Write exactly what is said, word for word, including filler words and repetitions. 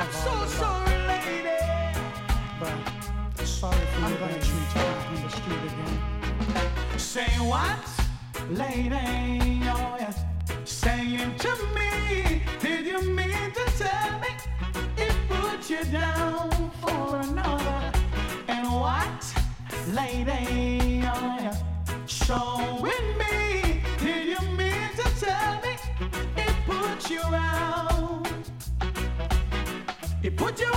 I'm so sorry, lady. But sorry for you gonna treat you on the street again. Say what, lady? Oh yeah. Saying to me, did you mean to tell me it put you down for another? And what, lady? Oh yeah. Showing me, did you mean to tell me it put you out? It put you